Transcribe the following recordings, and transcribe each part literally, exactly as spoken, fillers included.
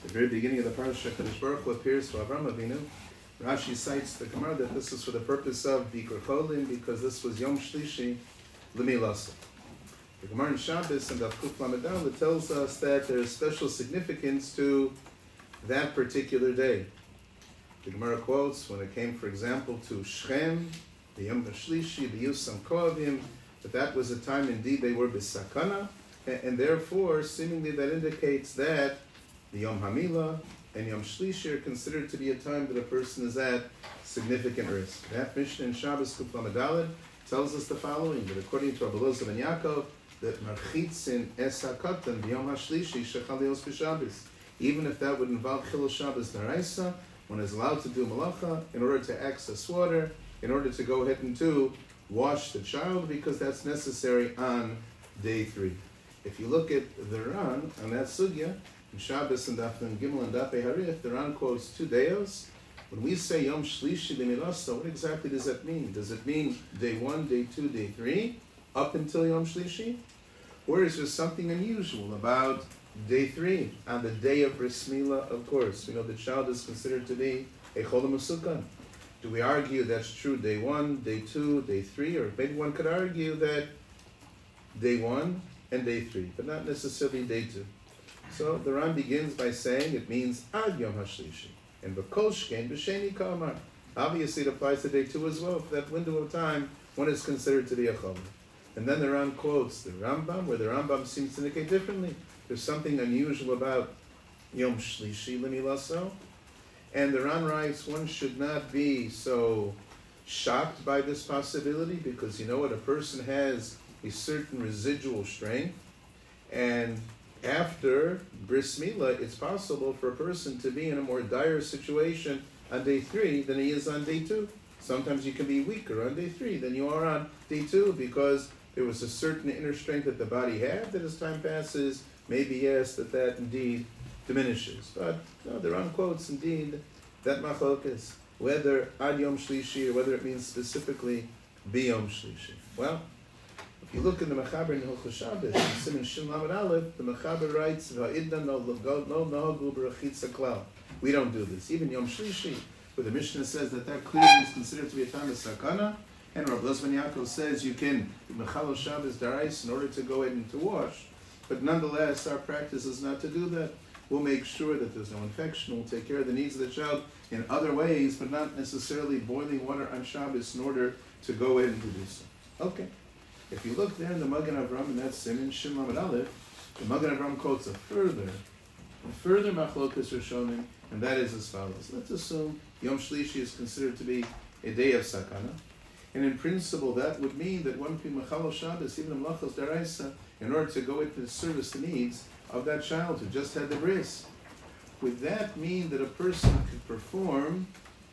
the very beginning of the parasha, Kadosh Baruch Hu appears to Avraham Avinu. Rashi cites the Gemara that this is for the purpose of Bikur Cholim, because this was Yom Shlishi L'Milasa. The Gemara in Shabbos and Daf Kuf Lamed Daled tells us that there is special significance to that particular day. The Gemara quotes when it came, for example, to Shechem, the Yom Shlishi, the Yusam Koavim, that that was a time indeed they were B'Sakana, and, and therefore seemingly that indicates that the Yom Hamilah and Yom Shlishi are considered to be a time that a person is at significant risk. That Mishnah in Shabbos Kuf Lamed Daled tells us the following, that according to Rabbi Elazar ben Yaakov, that Marchitzin Es HaKatan Yom HaShlishi Shechal Yos B'Shabbos. Even if that would involve Chilul Shabbos Daraisa, one is allowed to do malacha in order to access water, in order to go ahead and to wash the child, because that's necessary on day three. If you look at the Ran on that sugya, in Shabbos and Daf Gimel and Daf Harif, the Ran quotes two deos. When we say Yom Shlishi L'Milasa, what exactly does that mean? Does it mean day one, day two, day three, up until Yom Shlishi? Or is there something unusual about day three, on the day of Bris Milah? Of course, we know the child is considered to be a Cholam Usukan. Do we argue that's true day one, day two, day three, or maybe one could argue that day one and day three, but not necessarily day two? So the Ran begins by saying it means Ad Yom HaShlishi, and B'Kol Shkein B'Sheni Kamar. Obviously, it applies to day two as well. For that window of time, one is considered to be a Cholam. And then the Ran quotes the Rambam, where the Rambam seems to indicate differently. There's something unusual about Yom Shlishi L'Milaso. And the Ran writes, one should not be so shocked by this possibility, because you know what, a person has a certain residual strength, and after Bris Milah, it's possible for a person to be in a more dire situation on day three than he is on day two. Sometimes you can be weaker on day three than you are on day two, because there was a certain inner strength that the body had that as time passes, maybe yes, that that indeed diminishes. But no, the Ran quotes indeed that machlokas, whether Ad Yom Shlishi or whether it means specifically B'Yom Shlishi. Well, if you look in the Mechaber in Hilchos Shabbos, in Siman Shin Lamed Aleph, the Mechaber writes, "Va'idna no nahagu b'rachitza klal." We don't do this. Even Yom Shlishi, where the Mishnah says that that clearly is considered to be a time of sakana, and Rabbi Elazar ben Yaakov says you can mechalel Shabbos darais in order to go ahead and to wash, but nonetheless our practice is not to do that. We'll make sure that there's no infection. We'll take care of the needs of the child in other ways, but not necessarily boiling water on Shabbos in order to go ahead and to do so. Okay. If you look there in the Magen Avram, and that's Siman Shin Lamed Aleph, the Magen Avram quotes a further, a further machlokas Rishonim, and that is as follows. Let's assume Yom Shlishi is considered to be a day of sakana, and in principle that would mean that one can mechalel Shabbos, even in Malachos Daraisa, in order to go into service the needs of that child who just had the bris. Would that mean that a person could perform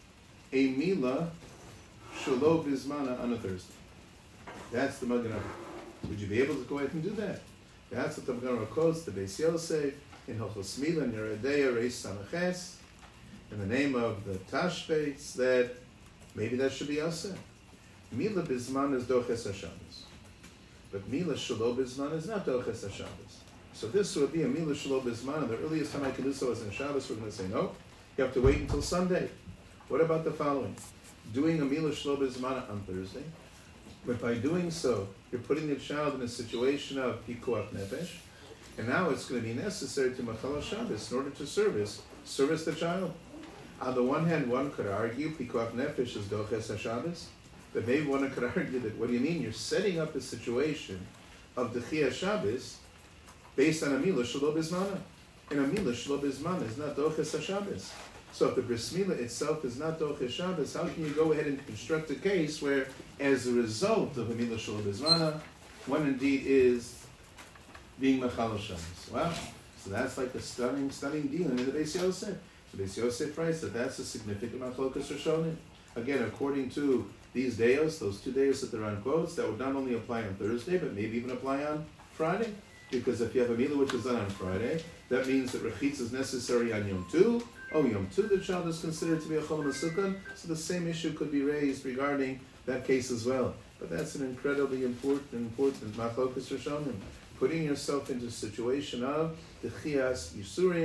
a milah shelo bizmana on a Thursday? That's the Magen Avram. Would you be able to go ahead and do that? That's what the Magen Avram quotes, the Beis Yosef, in Hilchos Milah, in Yeredeya, Reish Samaches, in the name of the Tashbetz, that maybe that should be Aseh. Milah Bizman is Doches HaShabbos. But Milah Shelo Bizman is not Doches HaShabbos. So this would be a Milah Shelo Bizman, and the earliest time I can do so is in Shabbos. We're going to say, no, you have to wait until Sunday. What about the following? Doing a Milah Shelo Bizman on Thursday, but by doing so, you're putting the child in a situation of pikuach nefesh, and now it's going to be necessary to mechalel Shabbos in order to service service the child. On the one hand, one could argue pikuach nefesh is doches haShabbos, but maybe one could argue that, what do you mean? You're setting up a situation of dechia Shabbos based on a milah shelo bizmana, and a milah shelo bizmana is not doches haShabbos. So if the bris milah itself is not doches Shabbos, how can you go ahead and construct a case where, as a result of a milah shelo bizmana, one indeed is being mechalel Shabbos? Well, so that's like a stunning, stunning deal in the Beis Yosef. The Beis Yosef writes that that's a significant machlokas Rishonim. Again, according to these deos, those two deos that the Ran quotes, that would not only apply on Thursday, but maybe even apply on Friday. Because if you have a milah which is done on Friday, that means that rechitz is necessary on Yom Tu. Oh, Yom Tu, the child is considered to be a Cholam HaSukkah, so the same issue could be raised regarding that case as well. But that's an incredibly important, important machlokas Rishonim. Putting yourself into a situation of the Chias Yisurim,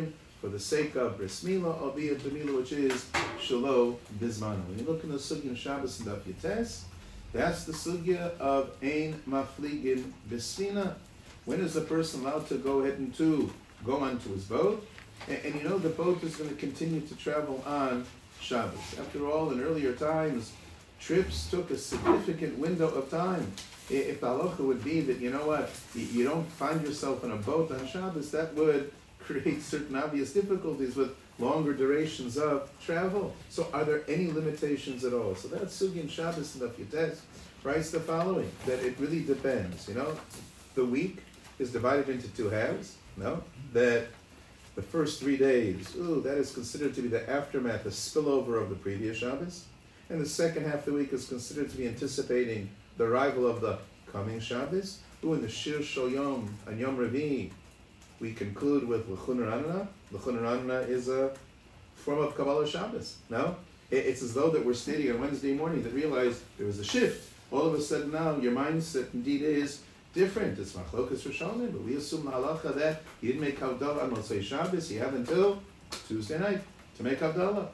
for the sake of bris milah, albeit the milah which is shelo bizmano. When you look in the sugya in Shabbos and Daf Yates, that's the sugya of ein mafligin bisfina. When is the person allowed to go ahead and to go onto his boat? And, and you know the boat is going to continue to travel on Shabbos. After all, in earlier times, trips took a significant window of time. If the halacha would be that, you know what, you don't find yourself on a boat on Shabbos, that would create certain obvious difficulties with longer durations of travel. So are there any limitations at all? So that's Sugi and Shabbos and Daf Yates writes the following, that it really depends, you know. The week is divided into two halves, no? That the first three days, ooh, that is considered to be the aftermath, the spillover of the previous Shabbos. And the second half of the week is considered to be anticipating the arrival of the coming Shabbos. Ooh, in the Shir Shal Yom, on Yom Revi, we conclude with L'chun Ranana. L'chun Ranana is a form of Kabbalah Shabbos, no? It's as though that we're stating on Wednesday morning that realized there was a shift. All of a sudden now, your mindset indeed is different. It's machlokas Rishonim, but we assume the halacha that he didn't make Havdalah on Motzei Shabbos. He had until Tuesday night to make Havdalah.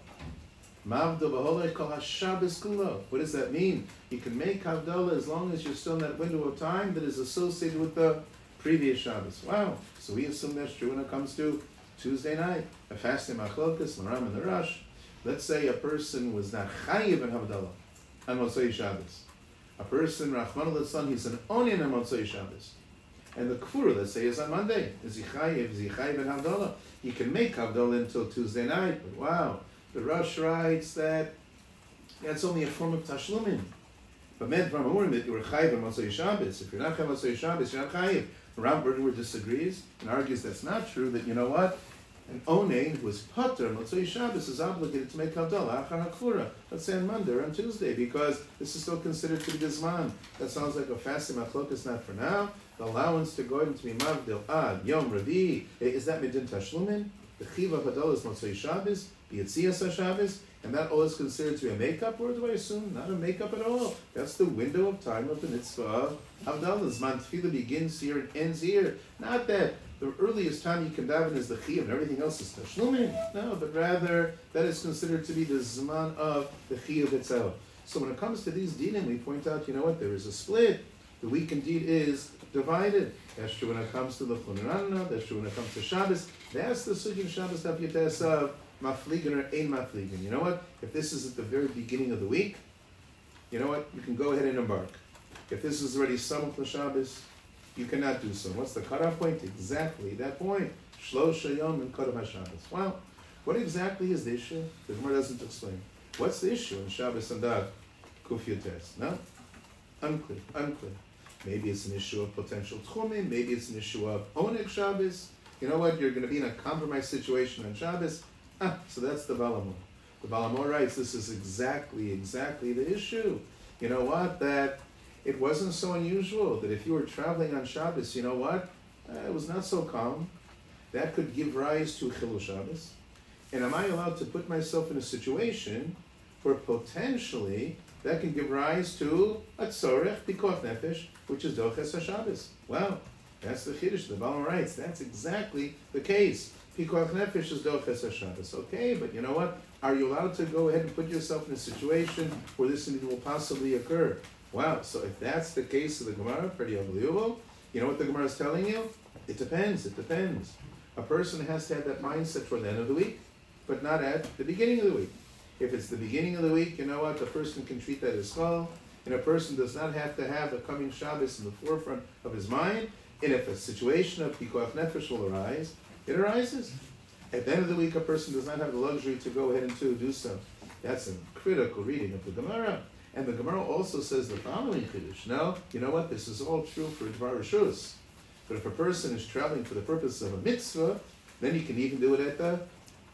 Mavdo b'holech kol haShabbos kulo. What does that mean? You can make Havdalah as long as you're still in that window of time that is associated with the previous Shabbos. Wow. So we assume that's true when it comes to Tuesday night. A fasting machlokas, Maram and the Rush. Let's say a person was not chayiv in Havdalah on Motzei Shabbos. A person, Rachmana litzlan, he's an onin on Motzei Shabbos. And the Kfura, let's say, is on Monday. Is he chayiv? Is he chayiv in Havdalah? He can make Havdalah until Tuesday night. But wow, the Rush writes that that's only a form of Tashlumin. But men from Amurim that you were chayiv on Motzei Shabbos. If you're not chayiv on Motzei Shabbos, you're not chayiv. Rav Bergenwer disagrees and argues that's not true, that you know what? An onein who is pater, Motzei Shabbos, is obligated to make Havdalah, Achar HaKfura, let's say on Monday or on Tuesday, because this is still considered to be Gizman. That sounds like a fasting machlokas, not for now. The allowance to go into be Mavdil Ad, Yom Revi, is that Midin Tashlumin? The Chiv of Havdalah is Motzei Shabbos, B'Yetzias HaShabbos, and that all is considered to be a makeup, or do I assume not a makeup at all? That's the window of time of the mitzvah of Havdalah. Zman Tefillah begins here and ends here. Not that the earliest time you can daven is the chiyuv and everything else is tashlumin. No, but rather that is considered to be the zman of the chiyuv itself. So when it comes to these dinim, we point out, you know what, there is a split. The week indeed is divided. That's true when it comes to the L'chun Ranana, that's true when it comes to Shabbos. That's the sugya of Shabbos Daf Yates of mafligin or ein mafligin. You know what? If this is at the very beginning of the week, you know what? You can go ahead and embark. If this is already Samach L'Shabbos, you cannot do so. What's the cutoff point? Exactly that point. Shlosha Yom and Kodev HaShabbos. Well, what exactly is the issue? The Gemara doesn't explain. What's the issue in Shabbos and Daf Kuf Yates? No? Unclear. Unclear. Maybe it's an issue of potential tchumim. Maybe it's an issue of onik Shabbos. You know what? You're going to be in a compromised situation on Shabbos. Ah, so that's the Baal HaMaor. The Baal HaMaor writes, this is exactly, exactly the issue. You know what? That it wasn't so unusual that if you were traveling on Shabbos, you know what? Uh, it was not so calm. That could give rise to Chilul Shabbos. And am I allowed to put myself in a situation where potentially that can give rise to a tzorech pikuach nefesh, which is doches HaShabbos? Well, that's the chiddush. The Baal HaMaor writes, that's exactly the case. Pikuach nefesh is doches HaShabbos. Okay, but you know what? Are you allowed to go ahead and put yourself in a situation where this will possibly occur? Wow, so if that's the case of the Gemara, pretty unbelievable. You know what the Gemara is telling you? It depends, it depends. A person has to have that mindset for the end of the week, but not at the beginning of the week. If it's the beginning of the week, you know what? The person can treat that as chal, and a person does not have to have the coming Shabbos in the forefront of his mind. And if a situation of pikuach nefesh will arise, it arises. At the end of the week, a person does not have the luxury to go ahead and to do so. That's a critical reading of the Gemara. And the Gemara also says the following chiddush. Now, you know what? This is all true for Dvar Rishus. But if a person is traveling for the purpose of a mitzvah, then he can even do it at the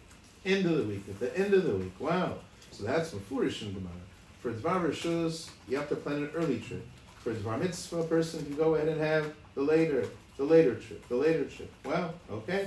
end of the week. At the end of the week. Wow. So that's Mefurish in Gemara. For Dvar Rishus, you have to plan an early trip. For Dvar Mitzvah, a person can go ahead and have the later, the later trip, the later trip. Wow. Okay.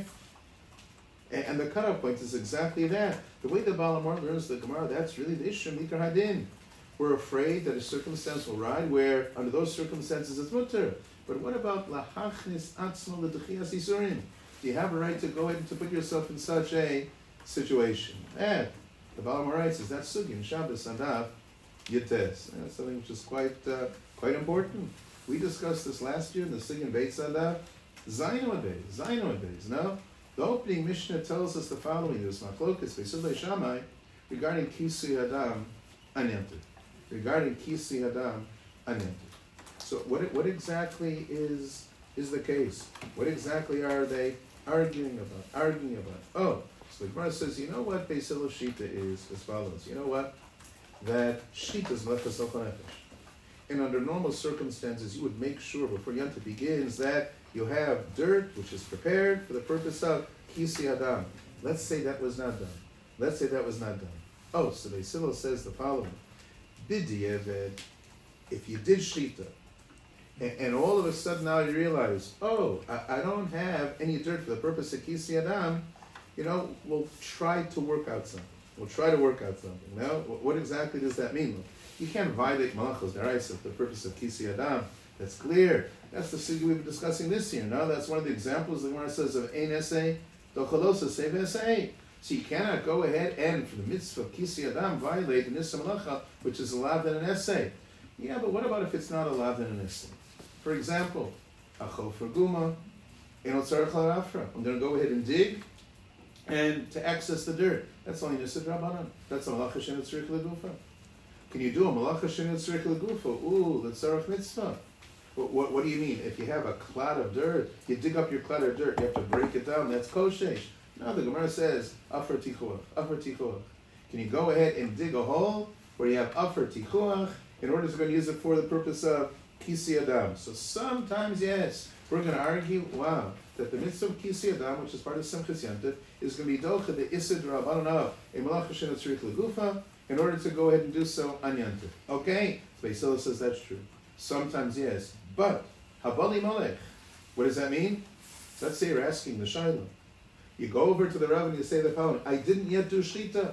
And, and the cutoff point is exactly that. The way the Baal HaMaor learns the Gemara, that's really the issue. Mikar Hadin. We're afraid that a circumstance will ride where, under those circumstances, it's mutter. But what about lahachnis atzma l'dechias isurim? do you have a right to go ahead and to put yourself in such a situation? And the Baal writes is that sugi in Shabbos Adav Yates. That's something which is quite uh, quite important. We discussed this last year in the Sugi in Beit Adav. Zainu days, Zainu days. No, the opening Mishnah tells us the following: there's machlokas Beisulei Shammai regarding Kisui Adam Anyantiv. Regarding Kisui Adam Anyantiv. So what what exactly is is the case? What exactly are they arguing about? Arguing about? Oh, so the Gemara says, you know what Beis Hillel Shita is as follows. You know what? That Shita is Lefes Ochel Nefesh. And under normal circumstances, you would make sure before Yontif begins that you have dirt which is prepared for the purpose of Kisi Adam. Let's say that was not done. Let's say that was not done. Oh, so Beis Hillel says the following. B'diavad, if you did Shita, and, and all of a sudden now you realize, oh, I, I don't have any dirt for the purpose of Kisi Adam, you know, we'll try to work out something. We'll try to work out something. Now, what exactly does that mean? You can't violate Malachos Daraisa for the purpose of Kisi Adam. That's clear. That's the sugi we've been discussing this year. No, that's one of the examples the Gemara says of Ein Esei, Dochalosa Save Esei. So you cannot go ahead and, for the mitzvah of Kisi Adam, violate the Nissa Malacha, which is allowed in an essay. Yeah, but what about if it's not allowed in an essay? For example, Achol for Guma, Eno Tzarech L'Afra. I'm going to go ahead and dig, and to access the dirt. That's only Nissa Drabanan. That's a Malacha Shen Tzarech L'Gufa. Can you do a Malacha Shen Tzarech L'Gufa? Ooh, the Tzarech Mitzvah. What, what, what do you mean? If you have a clod of dirt, you dig up your clod of dirt, you have to break it down. That's koshesh. No, the Gemara says, Afar Tichuach, Afar Tichuach. Can you go ahead and dig a hole where you have Afar Tichuach in order to go and use it for the purpose of Kisi Adam? So sometimes, yes, we're going to argue, wow, that the mitzvah of Kisi Adam, which is part of Simchas Yantiv, is going to be Docha the Isid Rabbanon of a Malacha Shen Tzarech L'Gufa in order to go ahead and do so on Yantiv. Okay? Beis Hillel says that's true. Sometimes, yes. But, Habali Malech, what does that mean? Let's say you're asking the Shiloh. You go over to the Rav and you say the following, I didn't yet do Shita.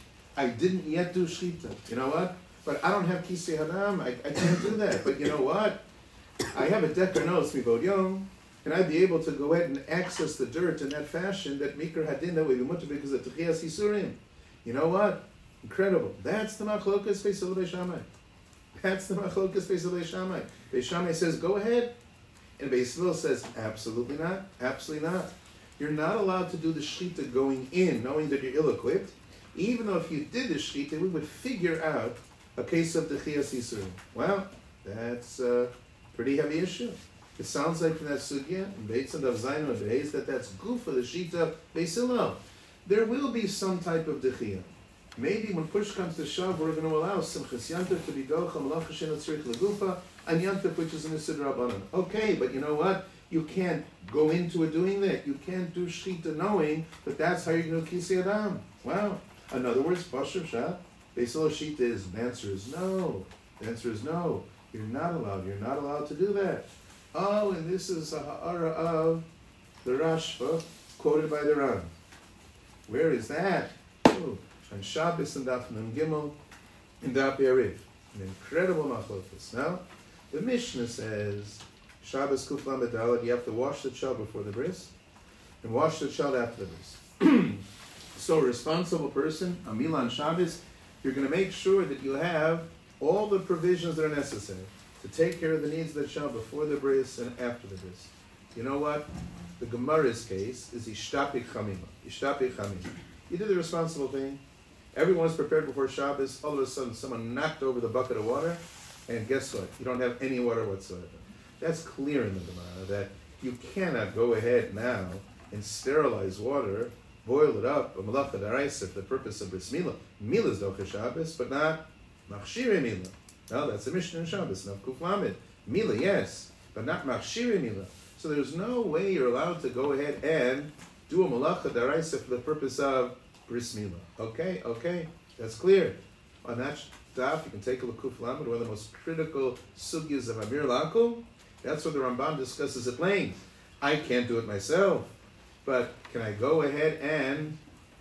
I didn't yet do Shita. You know what? But I don't have Kisei Hadam. I, I can't do that. But you know what? I have a Decker Nos Mivod Yom, and I'd be able to go ahead and access the dirt in that fashion that Mikra Hadin, that way we mutter because of Techias Yisurim. You know what? Incredible. That's the Machlokas Beis Hillel Beis Shammai. That's the Machlokas Beis Hillel Beis Shammai. Beis Shammai says, go ahead. And Beis Hillel says, absolutely not. Absolutely not. You're not allowed to do the Shita going in, knowing that you're ill-equipped. Even though if you did the Shita, we would figure out a case of Techias Yisurim. Well, that's a pretty heavy issue. It sounds like from that Sugya, in Beitz and of Zayin and Beis, that that's good for the Shita Beis Hillel. There will be some type of Dechia. Maybe when push comes to shove, we're going to allow Simchas Yantiv to be Docha, Malacha Shen Tzarech L'Gufa, and Yantiv, which is an Isid Rabbanan. Okay, but you know what? You can't go into it doing that. You can't do Shita knowing that that's how you're going to Kisei Adam. Wow. In other words, Basher Shah, Beis Hillel Shita is, the answer is no. The answer is no. You're not allowed. You're not allowed to do that. Oh, and this is a ha'ara of the Rashba, quoted by the Ran. Where is that? Oh, on Shabbos and Daf Nun Gimel in Daf Yariv. An incredible machlokas. Now, the Mishnah says, Shabbos Kuf Lamed Daled, you have to wash the child before the bris, and wash the child after the bris. So, a responsible person, a Milan Shabbos, you're going to make sure that you have all the provisions that are necessary to take care of the needs of the child before the bris and after the bris. You know what? The Gemara's case is Ishtapik Chamima. Ishtapik Chamima. You did the responsible thing. Everyone's prepared before Shabbos. All of a sudden, someone knocked over the bucket of water, and guess what? You don't have any water whatsoever. That's clear in the Gemara that you cannot go ahead now and sterilize water, boil it up, a malacha daraisa for the purpose of bris milah. Milah is docha Shabbos, but not machshire milah. No, that's a Mishnah in Shabbos, not kuf lamed. Milah, yes, but not machshire milah. So there's no way you're allowed to go ahead and do a malacha daraisa for the purpose of bris milah. Okay, okay, that's clear. On that daf, you can take a look kuf lamed, one of the most critical sugyas of Amir Lakum. That's what the Ramban discusses at length. I can't do it myself, but can I go ahead and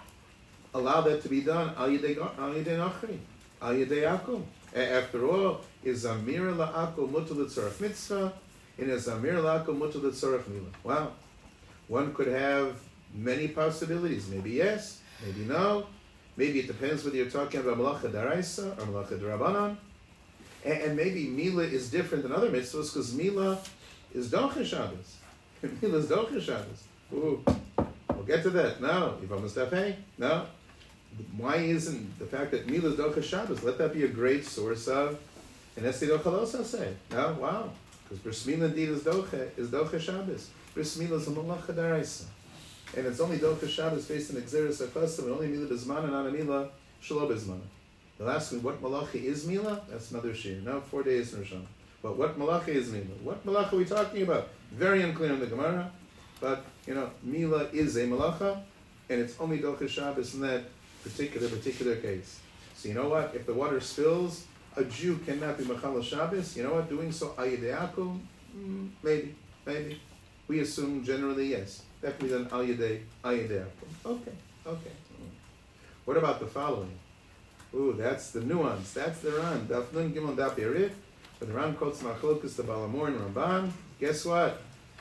allow that to be done? Al yedei nachri, al yedei akum. After all, is Amir la'akum mutal l'tzarech mitzvah, and is Amir la'akum mutal l'tzarech milah. Wow. One could have many possibilities. Maybe yes, maybe no. Maybe it depends whether you're talking about Malacha Daraisa or Malacha Darabanan. And, and maybe Mila is different than other mitzvahs because Mila is Docha Shabbos. Mila is Docha Shabbos. Ooh, we'll get to that. No. Yivam Mustafeh? No. Why isn't the fact that Mila is Docha Shabbos, let that be a great source of an Esti Docha say? No? Wow. Because Bris Mila indeed is Docha, is Docha Shabbos. Bris Mila is a Malacha Daraisa. And it's only Docha Shabbos based on Exeris HaChasam, and only Mila Bizman and not a Mila Shalo Bizman. You'll ask me what Malachi is Mila? That's another Shir. Now four days in Rosh Hashanah. But what Malachi is Mila? What Malacha are we talking about? Very unclear in the Gemara. But, you know, Mila is a Malacha, and it's only Docha Shabbos in that particular, particular case. So you know what? If the water spills, a Jew cannot be Machal Shabbos. You know what? Doing so, Ayideakum? Mm, maybe, maybe. We assume generally yes. That can be done al yedei, al yedei. Okay, okay. What about the following? Ooh, that's the nuance. That's the Ran. Daf Nun Gimel Daf Yerif. But the Ran quotes Machlokus the Balamor and Ramban. Guess what?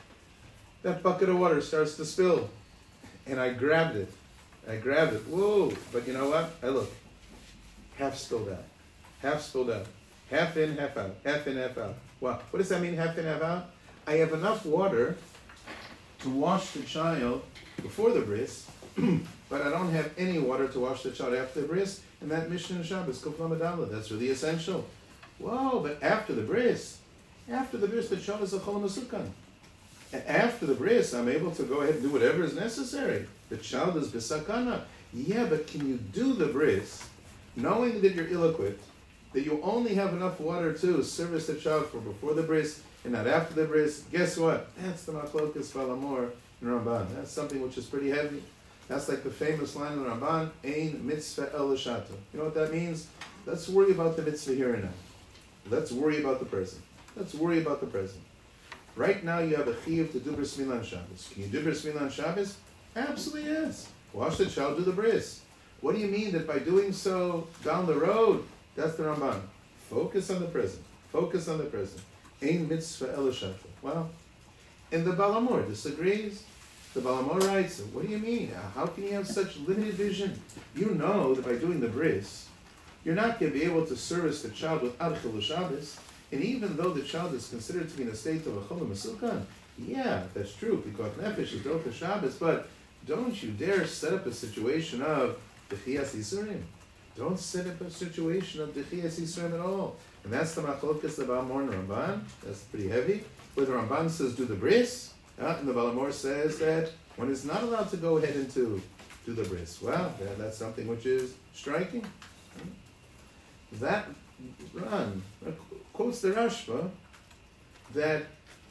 That bucket of water starts to spill, and I grabbed it. I grabbed it. Whoa! But you know what? I look. Half spilled out. Half spilled out. Half in, half out. Half in, half out. Wow. What does that mean? Half in, half out. I have enough water to wash the child before the bris, but I don't have any water to wash the child after the bris, and that Mishnah in Shabbos, Kuf Lamed Aleph, that's really essential. Whoa, but after the bris, after the bris, the child is a Chol Masukan. After the bris, I'm able to go ahead and do whatever is necessary. The child is Bisakana. Yeah, but can you do the bris, knowing that you're ill-equipped, that you only have enough water to service the child for before the bris, and not after the bris? Guess what? That's the Machlokas Balamor in Ramban. That's something which is pretty heavy. That's like the famous line in Ramban, Ein mitzvah el l'shato. You know what that means? Let's worry about the mitzvah here and now. Let's worry about the present. Let's worry about the present. Right now you have a chiyuv to do bris milah on Shabbos. Can you do bris milah on Shabbos? Absolutely yes. Wash the child, do the bris. What do you mean that by doing so down the road? That's the Ramban. Focus on the present. Focus on the present. Ein mitzvah el l'shato. Well, and the Balamor disagrees. The Balamor writes, what do you mean? How can you have such limited vision? You know that by doing the bris, you're not going to be able to service the child without Chilul Shabbos. And even though the child is considered to be in a state of a Chol Masukan, yeah, that's true, because Nefesh is Docha Shabbos, but don't you dare set up a situation of Dechias Yisurim. Don't set up a situation of Dechias Yisurim at all. And that's the Machlokas of Balamor and Ramban. That's pretty heavy. Where the Ramban says do the bris, uh, and the Balamor says that one is not allowed to go ahead and to do the bris. Well, that, that's something which is striking. That Ran uh, quotes the Rashba that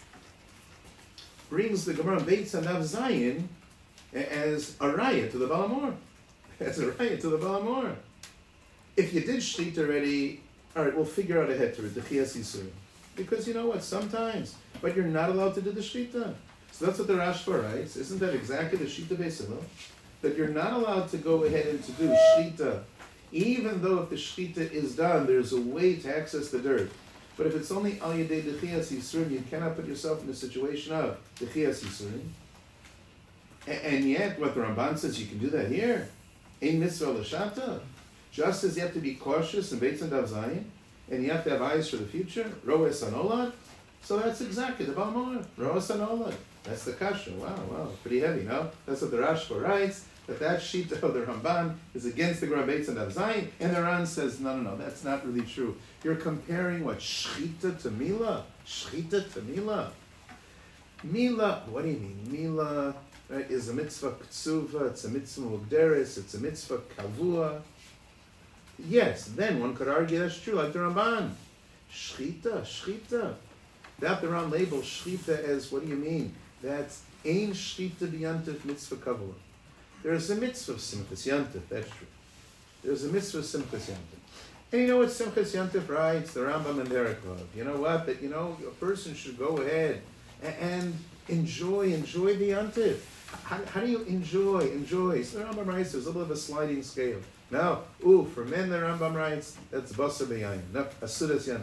brings the Gemara Beitz and Av Zayin as a raya to the Balamor. As a raya to the Balamor. If you did shlit already, all right, we'll figure out a heter, the Dechias Yisurim. Because you know what, sometimes, but you're not allowed to do the Shita. So that's what the Rashba writes. Isn't that exactly the Shita Beis Hillel? That you're not allowed to go ahead and to do Shita, even though if the Shita is done, there's a way to access the dirt. But if it's only Al Yedei Dechias Yisurim, you cannot put yourself in the situation of Dechias Yisurim. And yet, what the Ramban says, you can do that here. Ein mitzvah l'shata. Just as you have to be cautious in Beitz and Dav Zayin, and you have to have eyes for the future, Roes Anolad. So that's exactly the Balamor, Roes Anolad. That's the kasha. Wow, wow, pretty heavy, no? That's what the Rashba writes, that that shita of the Ramban is against the Gemara Beitz and Dav Zayin, and the Ran says, no, no, no, that's not really true. You're comparing what, Shchita to Mila? Shchita to Mila? Mila, what do you mean? Mila, right, is a mitzvah k'tsuva, it's a mitzvah mugderis, it's a mitzvah kavua. Yes, then one could argue that's true, like the Ramban. Shchita, shchita. That the Ram labels shchita as, what do you mean? That's ein shchita b'yantif mitzvah kavua. There's a mitzvah of simchas yantif, that's true. There's a mitzvah of simchas yantif. And you know what simchas yantif writes? The Rambam and Dereklov. You know what? That, you know, a person should go ahead and enjoy, enjoy the yantif. How, how do you enjoy, enjoy? So the Rambam writes there's a little bit of a sliding scale. Now, ooh, for men, the Rambam writes, that's basar b'yayin, no, asudas yantif.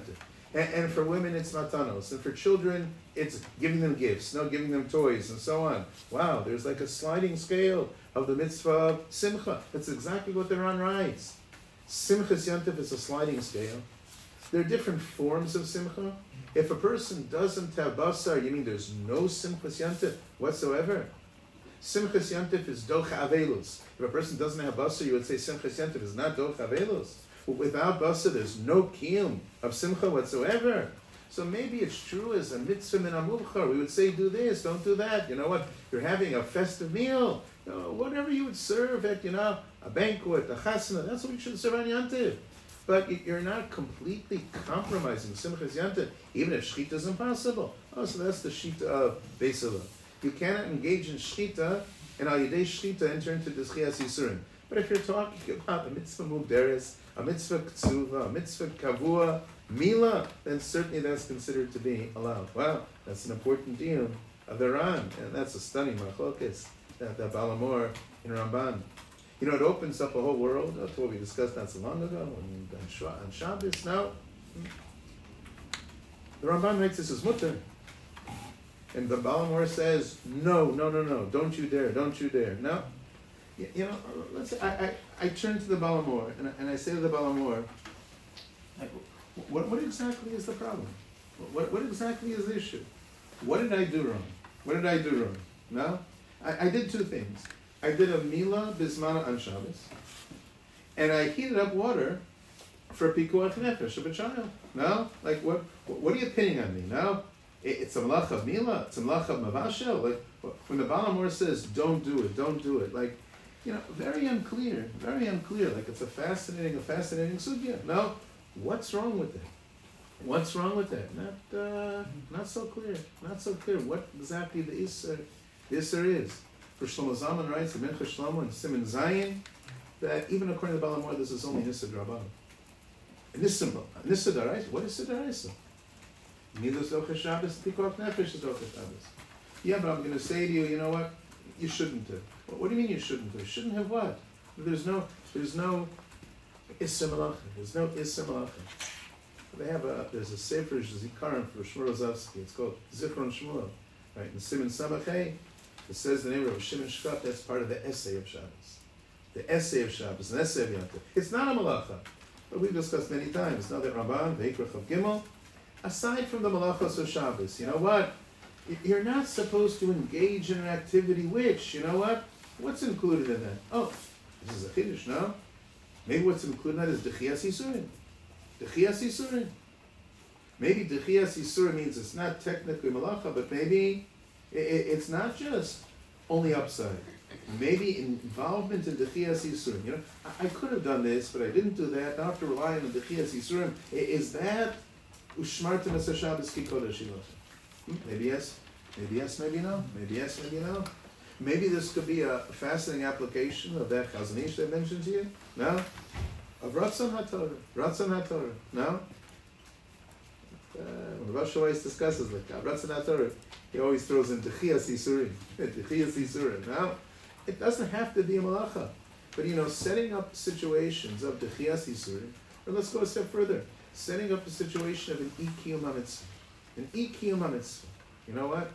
And, and for women, it's matanos. And for children, it's giving them gifts, no, giving them toys, and so on. Wow, there's like a sliding scale of the mitzvah of simcha. That's exactly what the Ran writes. Simchas Yantiv is a sliding scale. There are different forms of simcha. If a person doesn't have basar, you mean there's no Simchas Yantiv whatsoever? Simchas Yantiv is docha avelus. If a person doesn't have basar, you would say Simchas Yantiv is not docha avelus. But without basar, there's no kiyum of simcha whatsoever. So maybe it's true as a mitzvah min amuvchar. We would say, do this, don't do that. You know what? You're having a festive meal. You know, whatever you would serve at, you know, a banquet, a chasna, that's what you should serve on Yantiv. But you're not completely compromising Simchas Yantiv, even if Shechita is impossible. Oh, so that's the Shita of Beis Hillel. You cannot engage in Shechita and al yedei Shechita enter into the D'chias Yisurim. But if you're talking about a mitzvah mugderes, a mitzvah k'tzuva, a mitzvah kavua, mila, then certainly that's considered to be allowed. Wow, that's an important deal of the Ran, and that's a stunning machlokes that the Balamor in Ramban. You know, it opens up a whole world. That's what we discussed not so long ago on, on Shabbos. Now, the Ramban writes this as mutter. And the Balamor says, no, no, no, no, don't you dare, don't you dare. No. You, you know, let's say I, I, I turn to the Balamor and, and I say to the Balamor, what, what exactly is the problem? What, what exactly is the issue? What did I do wrong? What did I do wrong? No? I, I did two things. I did a Mila Bismana on Shabbos, and I heated up water for Pikuach Nefesh of a child. No? Like, what What are you pinning on me? No? It's a Malach of Mila, it's a Malach of Mavashel. Like, when the Balamor says, don't do it, don't do it, like, you know, very unclear, very unclear. Like, it's a fascinating, a fascinating sugya. No? What's wrong with it? What's wrong with that? Not uh, not so clear, not so clear. What exactly the Isser, the Isser is. For Shlomo Zalman writes, the Mincha Shlomo and Siman Zayin, that even according to Balamor, this is only Nissa Drabban. Nissa Daraisa, what is Daraisa? Neither is Docha Shabbos, Pikuach Nefesh is Docha Shabbos. Yeah, but I'm going to say to you, you know what? You shouldn't have. What, what do you mean you shouldn't have? Shouldn't have what? There's no, there's no Issa Malacha. There's no Issa Malacha. They have a, there's a Sefer Zikaron for Shmuel Rozovsky. It's called Zichron Shmuel. Right? In Siman Samachay, it says the name of Shimon Shkaf, that's part of the essay of Shabbos. The essay of Shabbos, an essay of Yantiv. It's not a malacha, but we've discussed many times. Now that Ramban, Veikrach of Gimel, aside from the malachos of Shabbos, you know what? You're not supposed to engage in an activity which, you know what? What's included in that? Oh, this is a chiddush, no? Maybe what's included in that is D'chias Yisurim. D'chias Yisurim. Maybe D'chias Yisurim means it's not technically malacha, but maybe it's not just only upside. Maybe involvement in D'chias Yisurim. You know, I, I could have done this, but I didn't do that. Now I have to rely on the D'chias Yisurim. Is that Ushmartim es Shabbos ki kodesh ilochem? Maybe yes, maybe yes, maybe no. Maybe yes, maybe no. Maybe this could be a fascinating application of that Chazon Ish I mentioned to you. No? Of Ratzon HaTorah. Ratzon HaTorah. No? Uh, when Rosh always discusses like Ratzon HaTorah, he always throws in D'chias Yisurim. D'chias Yisurim. Now, it doesn't have to be a malacha. But, you know, setting up situations of D'chias Yisurim, or let's go a step further, setting up a situation of an Ikiyum HaMitzvah. An Ikiyum HaMitzvah. You know what?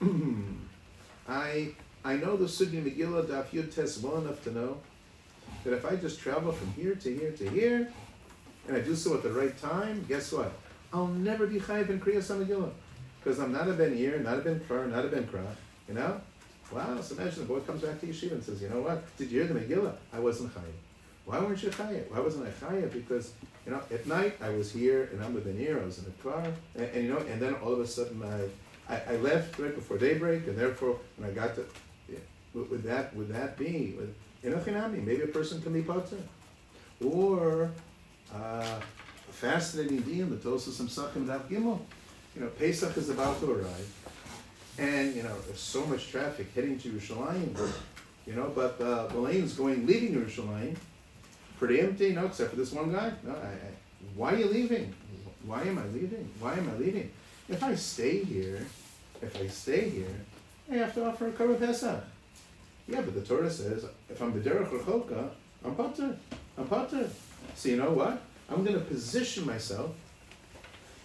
I I know the Sugya Megillah Daf Yud Tes well enough to know that if I just travel from here to here to here, and I do so at the right time, guess what? I'll never be chayiv in Kriyas HaMegillah. Because I'm not a Ben Yir, not a Ben Kfar, not a Ben Krach. You know? Wow, so imagine the boy comes back to Yeshiva and says, you know what? Did you hear the Megillah? I wasn't chayiv. Why weren't you chayiv? Why wasn't I chayiv? Because, you know, at night I was here, and I'm a Ben Yir, I was in a Kfar, and, and, you know, and then all of a sudden I, I, I left right before daybreak, and therefore, when I got to, yeah, would, would that would that be, would, you know, chinami, maybe a person can be potter. Or, uh, a fascinating deal, the Tosas Samsachim Daf Gimel. You know, Pesach is about to arrive, and, you know, there's so much traffic heading to Yerushalayim, you know, but uh, the lane's going, leaving Yerushalayim, pretty empty, no, except for this one guy. No, I, I, why are you leaving? Why am I leaving? Why am I leaving? If I stay here, if I stay here, I have to offer a Korban Pesach. Yeah, but the Torah says, if I'm b'derech rechoka, I'm pater. I'm pater. So you know what? I'm going to position myself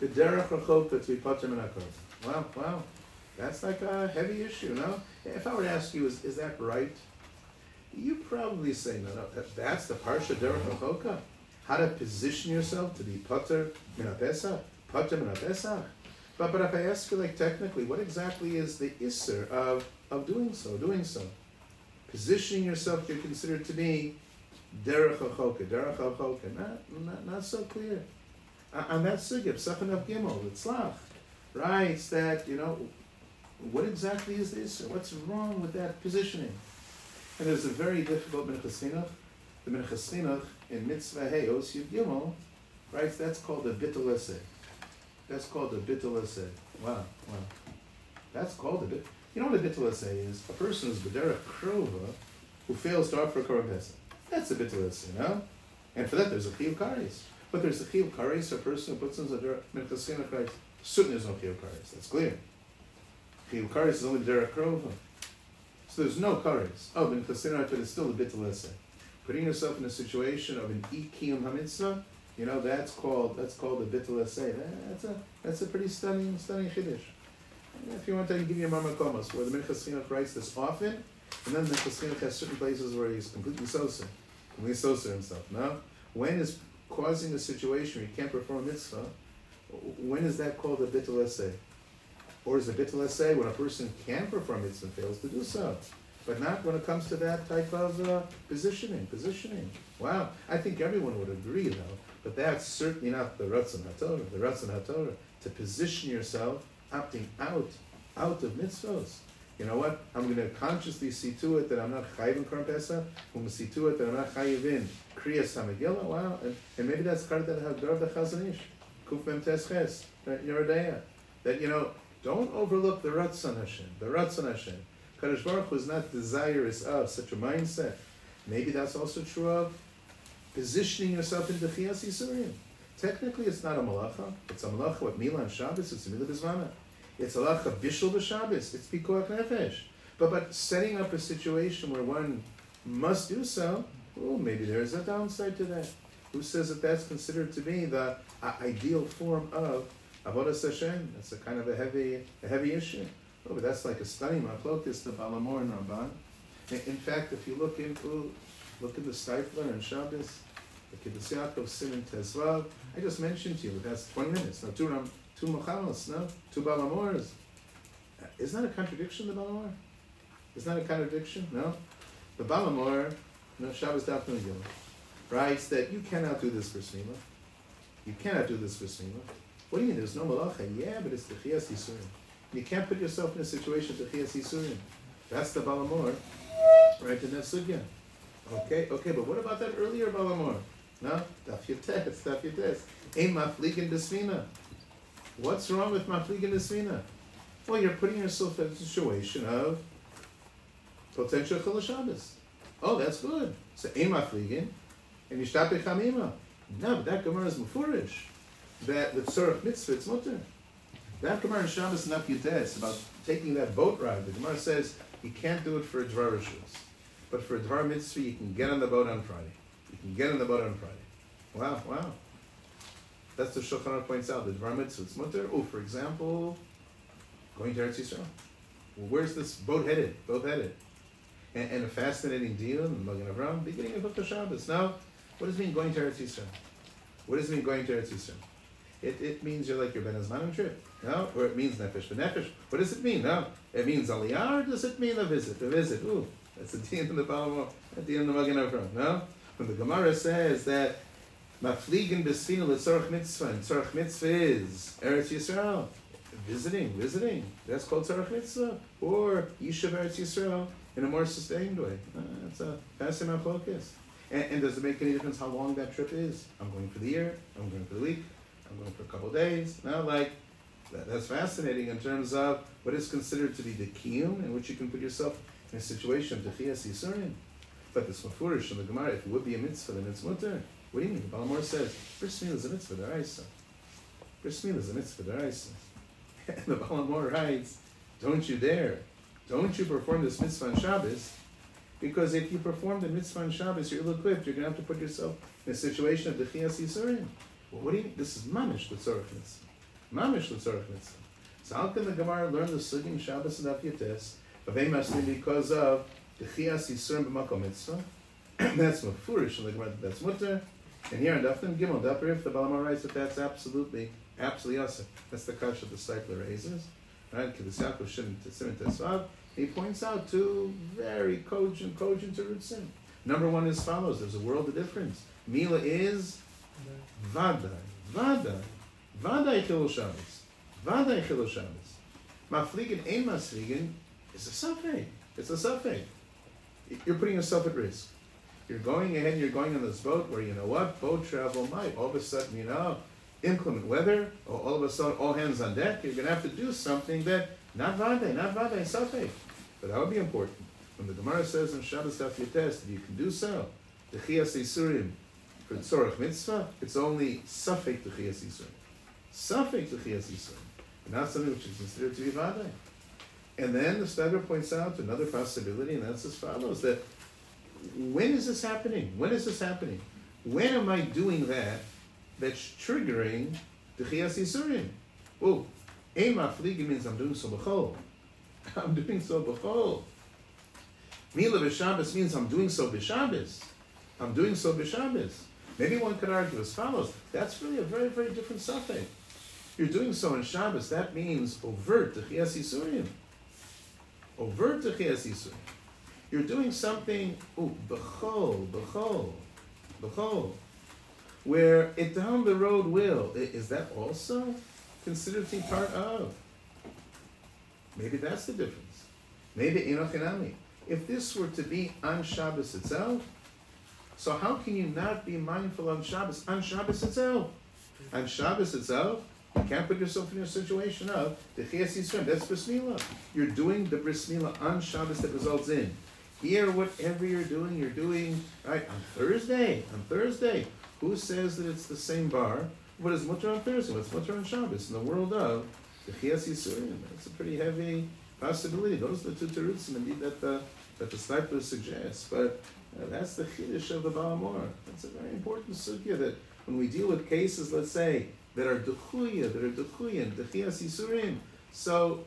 the derech rechoka to be pater min hakorban. Wow, wow. That's like a heavy issue, no? If I were to ask you, is, is that right? You probably say, no, no, that, that's the parsha derech rechoka. How to position yourself to be pater min ha-pesach, pater min ha-pesach. But, but if I ask you, like, technically, what exactly is the isser of, of doing so, doing so? Positioning yourself, you're considered to be derech hachoka, derech hachoka. Not, not, not so clear. Uh, on that sugya, Psachim of Gimel, Tzlach, writes that, you know, what exactly is the isser? What's wrong with that positioning? And there's a very difficult Minchas Chinuch. The Minchas Chinuch in Mitzvah Hey, Osiyud Gimel, writes that's called a bittul essay. That's called a bittul essay. Wow, wow. That's called a bit. You know what a bittul essay is? A person who's b'derech krova who fails to offer a korban pesach. That's a bittul essay, no? And for that there's a chiyuv kares. But there's a chiyuv kares, a person who puts in the Minchas Chinuch writes, certainly there's no chiyuv kares. That's clear. Chiyuv kares is only b'derech krova. So there's no kares. Oh, but Minchas Chinuch, but it's still a bittul essay. Putting yourself in a situation of an ikiyum hamitzvah, you know, that's called that's called a bittul essay. That's a that's a pretty stunning stunning chiddush. If you want, I can give you a Marmakomos where the Minchas Chinuch writes this often, and then the Minchas Chinuch has certain places where he's completely soser, completely soser himself. No, when is causing a situation where you can't perform a mitzvah? When is that called a bittul essay? Or is a bittul essay when a person can perform mitzvah and fails to do so? But not when it comes to that type of uh, positioning, positioning. Wow, I think everyone would agree though, but that's certainly not the Ratzon HaTorah. The Ratzon HaTorah, to position yourself, opting out, out of mitzvahs. You know what? I'm going to consciously see to it that I'm not chayiv in Korban Pesach. I'm going to see to it that I'm not chayiv in Kriyas HaMegillah. Wow, and, and maybe that's part of the Hagdar of the Chazon Ish, Kuf Mem Tes Ches, Yerodea. That, you know, don't overlook the Ratzon Hashem, the Ratzon Hashem. Kadosh Baruch Hu is not desirous of such a mindset. Maybe that's also true of positioning yourself in the Chiyas Yisurim. Technically, it's not a malacha. It's a malacha with Mila and Shabbos. It's a Mila B'Zmana. It's a malacha Bishul B'Shabbos. It's Pikuach Nefesh. But but setting up a situation where one must do so, oh, maybe there is a downside to that. Who says that that's considered to be the uh, ideal form of Avodas Hashem? That's a kind of a heavy a heavy issue. Oh, but that's like a stunning machlokas to Balamor and Ramban. In, in fact, if you look into, look at the Stifler and Shabbos, the Kiddush Yaakov Siman Tezvav, I just mentioned to you, but that's twenty minutes. Now, two Ram, two Machamos, no? Two Balamors. Isn't that a contradiction, the Balamor? Isn't that a contradiction? No? The Balamor, no, Shabbos Daf Megillah, writes that you cannot do this for Smila. You cannot do this for Smila. What do you mean? There's no malacha. Yeah, but it's the Chiyas Yisurim. You can't put yourself in a situation to Chiyas Yisurim. That's the Balamor, right in that sugya. Okay, okay, but what about that earlier Balamor? No? Daf Yotes, Daf Yotes. Ein maflikin desvina. What's wrong with maflikin desvina? Well, you're putting yourself in a situation of potential Chil Shabbos. Oh, that's good. So ein maflikin, and yishtabech chamima. No, but that Gemara is mufurish. That the tzorach mitzvah, it's mutter. That Gemara in Shabbos Daf Yotes about taking that boat ride. The Gemara says you can't do it for a dvar rishus, but for a dvar mitzvah you can get on the boat on Friday. You can get on the boat on Friday. Wow, wow. That's the Shulchan Aruch points out. The dvar mitzvah it's mutter. Oh, for example, going to Eretz Yisrael. Well, where's this boat headed? Boat headed. And, and a fascinating deal in Magen Avraham, beginning of Book Shabbos. Now, what does it mean going to Eretz Yisrael? What does it mean going to Eretz Yisrael? It, it means you're like your Ben Azmanim trip, no? Or it means Nefesh B'Nefesh. What does it mean? No? It means Aliyah, or does it mean a visit? A visit. Ooh, that's the din in the Balamor, at the end of the Magen Avraham, no? When the Gemara says that Mafligen B'Sfina L'Tzorach Mitzvah, and Tzorach Mitzvah is Eretz Yisrael. Visiting, visiting. That's called Tzorach Mitzvah. Or Yishuv Eretz Yisrael in a more sustained way. Uh, that's a fascinating focus. And, and does it make any difference how long that trip is? I'm going for the year, I'm going for the week, I'm going for a couple of days. Now, like, that, that's fascinating in terms of what is considered to be the kiyum in which you can put yourself in a situation of Techiyas Yisurim. But this mafurish in the Gemara, if it would be a mitzvah, then it's mutter. What do you mean? The Balamor says, Bris Milah is a mitzvah d'oraisa. Bris Milah is a mitzvah d'oraisa. And the Balamor writes, don't you dare. Don't you perform this mitzvah on Shabbos, because if you perform the mitzvah on Shabbos, you're ill-equipped. You're going to have to put yourself in a situation of Techiyas Yisurim. Well, what do you mean? This is mamish, the tzorach mitzvah. Mamish l'tzorach mitzvah. So how can the Gemara learn the sugim Shabbos and Daf Yotes? Because of the Chias Yisurim b'makom mitzvah. That's mafurish in the Gemara. That's mutter. And here in Daf Nun Gimel, Daf Rif, the Balamar writes that that's absolutely, absolutely awesome. That's the kasha the Stipler raises. Right? Kedusyaku Shim Simin Tesvav. He points out two very cogent, cogent terutzim. Number one is follows. There's a world of difference. Mila is Vadai. Vadai. Vadai Chilul Shabbos. Vadai Chilul Shabbos. Mafligen ein masligen is a suffix. It's a suffix. You're putting yourself at risk. You're going ahead, you're going on this boat where, you know what, boat travel might, all of a sudden, you know, inclement weather, or all of a sudden, all hands on deck, you're going to have to do something that, not Vadai, not Vadai, suffix. But that would be important. When the Gemara says in Shabbos Daf Yotes, if you can do so, the Chias Yisurim, for Tzorach Mitzvah, it's only suffix to Chias Yisurim. Suffix to Chias Yisurim. And not something which is considered to be Vadai. And then the Stagger points out another possibility, and that's as follows, that when is this happening? When is this happening? When am I doing that that's triggering the Chias Yisurim? Oh, Ein Mafligen means I'm doing so b'chol. I'm doing so b'chol. Mila b'Shabbos means I'm doing so b'Shabbos. I'm doing so b'Shabbos. Maybe one could argue as follows. That's really a very, very different suffix. You're doing so in Shabbos. That means overt to Chias Yisurim. Overt to Chias Yisurim. You're doing something, ooh, b'chol, b'chol, b'chol, where it down the road will. Is that also considered to be part of? Maybe that's the difference. Maybe inochinami. If this were to be on Shabbos itself, so how can you not be mindful on Shabbos? On Shabbos itself. On Shabbos itself, you can't put yourself in a situation of the Chias Yisurim. That's bris milah. You're doing the bris milah on Shabbos that results in. Here, whatever you're doing, you're doing, right, on Thursday. On Thursday. Who says that it's the same bar? What is mutter on Thursday? What's mutter on Shabbos? In the world of the Chias Yisurim. That's a pretty heavy possibility. Those are the two terutzim indeed that the, that the Stipler suggests. But uh, that's the chiddush of the Balamor. That's a very important sugya that when we deal with cases, let's say, that are dechuya, that are dechuya, the Chias Yisurim. So,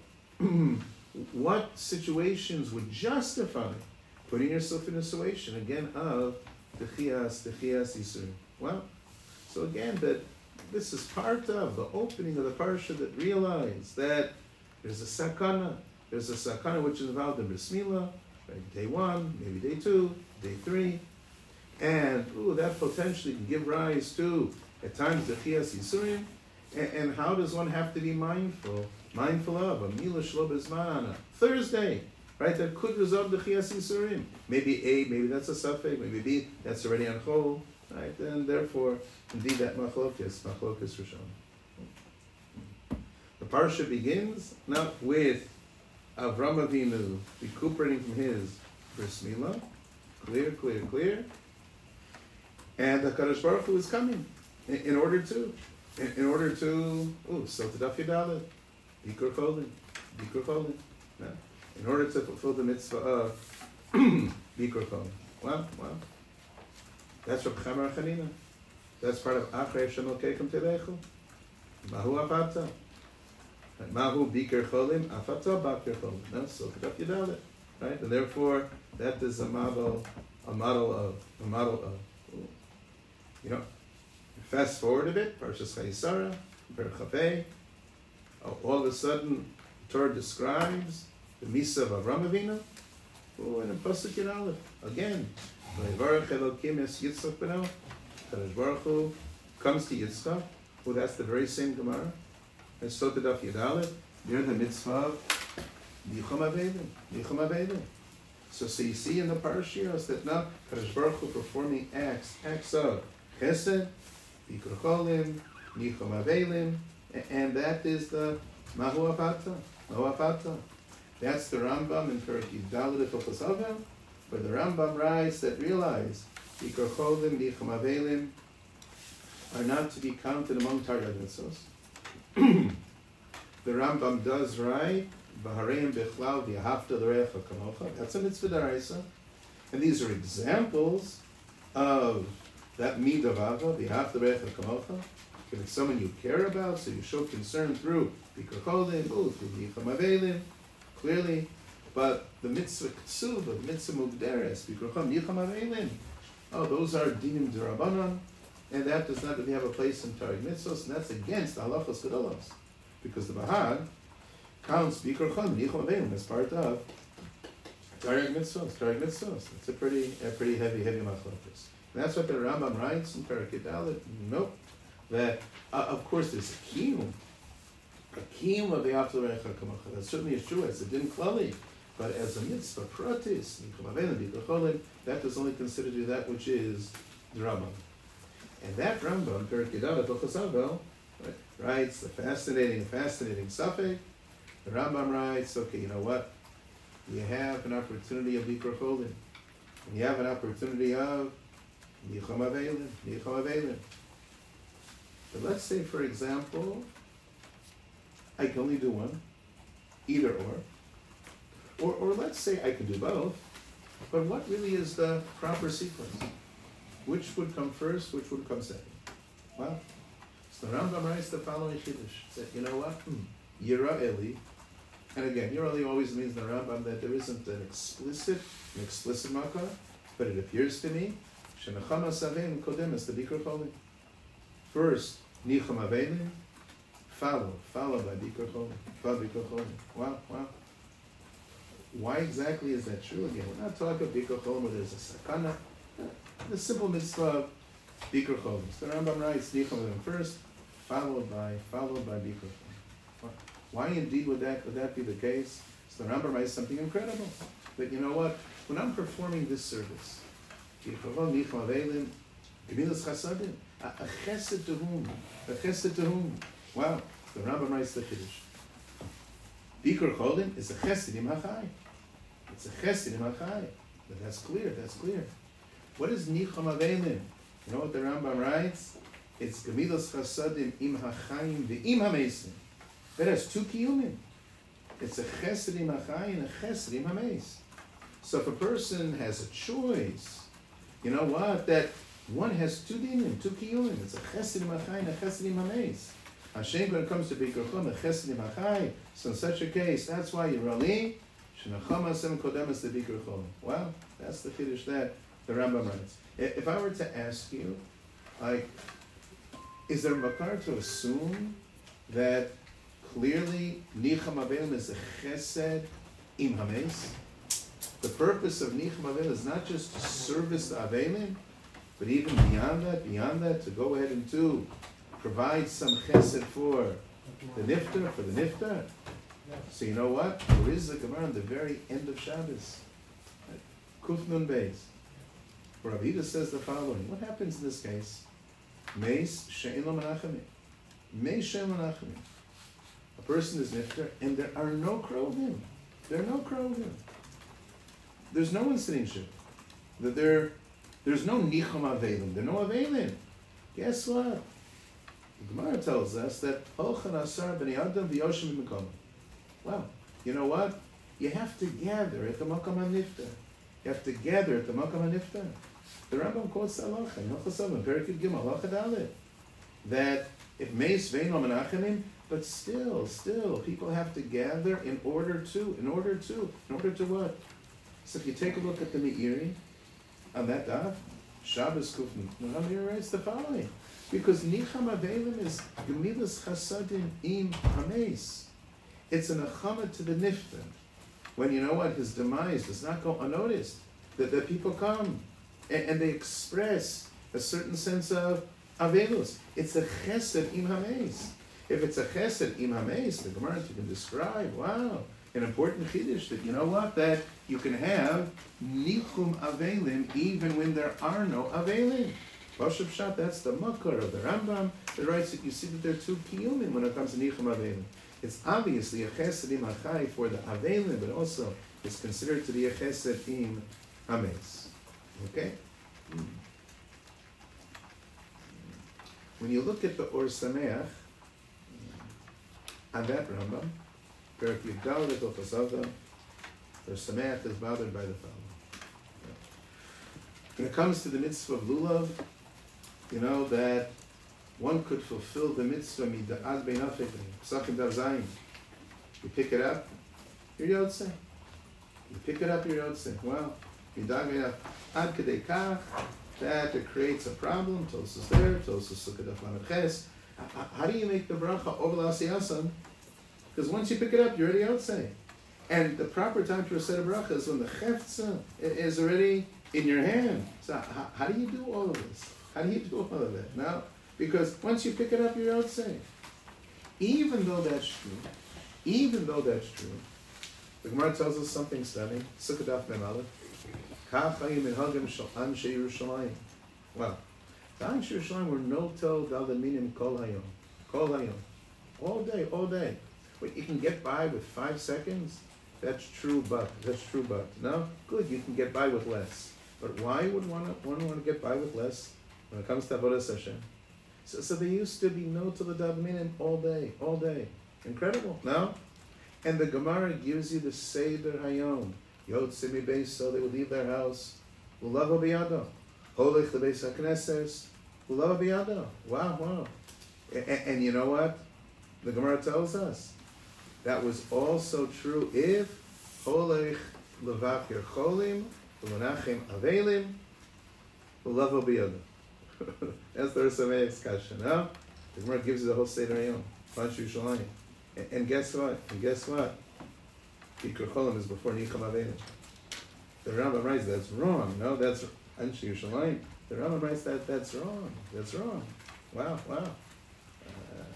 what situations would justify putting yourself in a situation, again, of the Chias, the Chias Yisurim? Well, so again, that this is part of the opening of the parsha that realize that there's a sakana, there's a sakana which is involved in bris milah, right? Day one, maybe day two, day three, and ooh, that potentially can give rise to, at times, the Chias Yisurim. And, and how does one have to be mindful, mindful of a milah shlo b'zman, Thursday, right? That could result in the Chias Yisurim. Maybe A, maybe that's a suffix, maybe B, that's already on chol, right? And therefore, indeed, that machlokes, machlokes rishon. The parsha begins not with Avram Avinu recuperating from his bris milah, clear, clear, clear, and the Kadosh Baruch Hu is coming in, in order to, in, in order to, oh, so to Daf Yudalet, Bikur Cholim, Bikur Cholim, yeah. In order to fulfill the mitzvah of Bikur Cholim. Well, well, that's Reb Chaim Chanina. That's part of Achrei Hashem Elokeikum Telechu. Mahu Afata. Mahu Bikur Cholim, Afata Bakir Cholim. No, so to Daf Yudalet, right? And therefore, that is a model, a model of, a model of. You know, fast forward a bit, Parshas Chayisara, Berchapei, all of a sudden, the Torah describes the Misa of Avram Avinu, oh, and in Pasuk Yud Aleph, again, Vayivarech Elokim es Yitzchak b'no, Kadosh Baruch Hu comes to Yitzchak, well, that's the very same Gemara, and so to Daf Yud Aleph, near the mitzvah of Yichum Aveilim, Yichum Aveilim. So, so you see in the parashiyos that now Kadosh Baruch Hu performing acts, acts of Chesed, Bikur Cholim, Nichum Aveilim, and that is the Mahu Afata, Mahu Afata. That's the Rambam in Perek Yud Hilchos Avim, where the Rambam writes that realize Bikur Cholim, Nichum Aveilim are not to be counted among Targad Mitzvos. The Rambam does write V'hareim Bichlal V'yahavta L'recha Kamocha. That's a mitzvah d'oraisa, and these are examples of that midah of ava, V'yahavta L'recha Kamocha, If it's someone you care about, so you show concern through Bikur Cholim, oh, through Yicham Avelim, clearly. But the mitzvah ksuv, the mitzvah mugderes, Bikur Cholim, Yicham Avelim, oh, those are dinim d'Rabbanan, and that does not really have a place in Tarek Mitzvos, and that's against the halachos gedolos, because the Bahag counts Bikur Cholim, Yicham Avelim as part of Tarek Mitzvos, Tarek Mitzvos. It's a pretty, a pretty heavy, heavy machlokes. And that's what the Rambam writes in Tarek Dalet. Nope. That, uh, of course, there's a kiyum. A kiyum of the Aflarecha Kamacha. That certainly is true as a din klali. But as a mitzvah pratis, that is only considered to be that which is the Rambam. And that Rambam, Tarek Dalet, Ochas right, writes the fascinating, fascinating suffix. The Rambam writes, okay, you know what? You have an opportunity of Bikur Cholim. And you have an opportunity of Yicham Avelim, Yicham Avelim. But let's say, for example, I can only do one, either or. Or, or let's say I can do both. But what really is the proper sequence? Which would come first, which would come second? Well, so the Rambam writes the following chiddush. That, you know what? Hmm. Yira Eli. And again, Yira Eli always means in the Rambam that there isn't an explicit, an explicit makar, but it appears to me, Shenachama Savim Kodemis, the Bikur Cholim. First, Nicham Avelim, follow, followed by Bikur Cholim, followed by Bikur Cholim. Wow, wow. Why exactly is that true? Again, we're not talking about Bikur Cholim where there's a sakana. The simple mitzvah of Bikur Cholim. So the Rambam writes Nicham Avelim first, followed by, followed by Bikur Cholim. Why indeed would that would that be the case? So the Rambam writes something incredible. But you know what? When I'm performing this service, Nicham Avelim, Gemilas Chasadim, a chesed to whom? A chesed to whom? Wow, the Rambam writes the Chiddush. Bikur Cholim is a chesed im hachai. It's a chesed im hachai. But that's clear, that's clear. What is Nicham Avelim? You know what the Rambam writes? It's Gemilas Chasadim im hachayim ve'im hamesim. That has two kiyumim. It's a chesed im hachai and a chesed im hames. So if a person has a choice, you know what? That one has two dinim, two kiyumim. It's a chesed im hachai and a chesed im hames. Hashem, when it comes to Bikur Cholim, a chesed im hachai. So in such a case, that's why you're ali, shenachama sem kodemas the Bikur Cholim. Well, that's the chiddush that the Rambam writes. If I were to ask you, like, is there makar to assume that clearly Nicham Avelim is a chesed im hames? The purpose of Nicham Avelim is not just to service the Avelim, but even beyond that, beyond that, to go ahead and to provide some chesed for the niftar, for the niftar. So you know what? There is a Gemara on the very end of Shabbos, Kuf Nun Beis, where Rabbi Yehuda says the following. What happens in this case? Meis she'en lo menachemim. Meis she'en lo menachemim. A person is niftar, and there are no krovim. There are no krovim. There's no one sitting ship. That there, there's no nicham avelim. There are no avelim. Guess what? The Gemara tells us that Olchan Asar b'nei Adam v'yoshim b'mekom. Well, you know what? You have to gather at the Makam HaNiftar. You have to gather at the Makam HaNiftar. The Rambam quotes halacha in Hilchos Avos, Perek Gimel, halacha Dalet, that if meis ve'ino menachemim, but still, still, people have to gather in order to, in order to, in order to what? So if you take a look at the Meiri, on that daf, Shabbos Kufni, the Meiri writes the following. Because Nicham Avelim is Gemilas Chasadim im Hames. It's an achama to the nifta. When you know what, his demise does not go unnoticed. That, that people come and, and they express a certain sense of Avelus. It's a chesed im Hames. If it's a chesed im Hames, the Gemara you can describe, wow, an important chiddush that, you know what, that you can have Nichum Avelim even when there are no Avelim. Pashup Shat, that's the makar of the Rambam that writes that you see that there are two kiyumim when it comes to Nichum Avelim. It's obviously a chesed im hachai for the Avelim, but also it's considered to be a chesed im hames. Okay? Mm. When you look at the Or Sameach, on that Rambam, Perek Yud Dalet Hilchos Avos, Or Sameach is bothered by the following. When it comes to the mitzvah of lulav, you know that one could fulfill the mitzvah mid'ad bein afek, psakim dav zayin. You pick it up, you're yotzei. You pick it up, you're yotzei. Well, mid'ad bein afek, ad kedei kach, that it creates a problem. Tosus there, Tosus sukkah daf ches. How do you make the bracha over l'asiyasan? Because once you pick it up, you're already outside. And the proper time to recite a bracha is when the cheftza is already in your hand. So how, how do you do all of this? How do you do all of that? Now, because once you pick it up, you're outside. Even though that's true, even though that's true, the Gemara tells us something stunning. Sukkah daf mem aleph. Kach hayim minhagim shel anshe Yerushalayim. Wow. The anshe Yerushalayim were no tel daled minim kol hayom. Kol hayom. All day, all day. But you can get by with five seconds. That's true, but that's true, but no, good. You can get by with less. But why would one one want to get by with less when it comes to avodas Hashem? So, so there used to be no to the dab minim all day, all day. Incredible, no? And the Gemara gives you the Seder Hayom. Yotze mi beis, so they would leave their house. Ulava biyado. Holech lebeis hakneses. Ulava biyado. Wow, wow. And, and you know what? The Gemara tells us that was also true if Holech levakir cholim, ulenachem avelim, ulava biyado. That's the Rosh discussion, no? The Gemara gives you the whole Seder Hayom. Panshu Yerushalayim. And, and guess what? And guess what? Bikkur Cholim is before Nicham Avelim. The Rambam writes that's wrong. No, that's Anshe Yerushalayim. The Rambam writes that that's wrong. That's wrong. Wow, wow. Uh,